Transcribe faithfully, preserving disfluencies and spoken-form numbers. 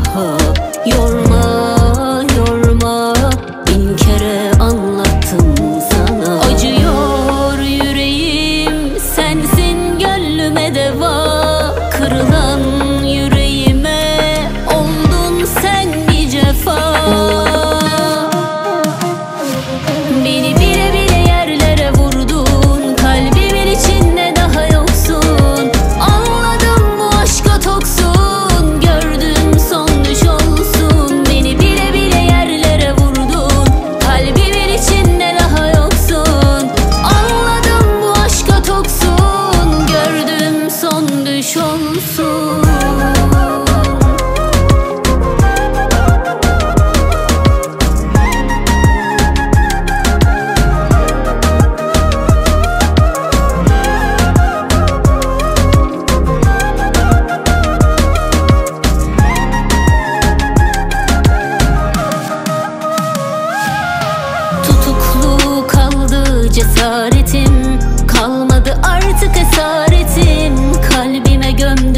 daha. Yorma, yorma, bin kere anlattım sana. Acıyor yüreğim, sensin gönlüme deva. Kırılan yüreğime oldun sen bir cefa. Beni bile bile yerlere vurdun, kalbimin içinde daha yoksun. Anladım bu aşka toksun, gördüm son düş olsun. Beni bile bile yerlere vurdun, kalbimin içinde daha yoksun. Anladım bu aşka toksun, gördüm son düş olsun. Tutuklu kaldı cesaretim, kalmadı artık esaretim. Kalbime gömdüm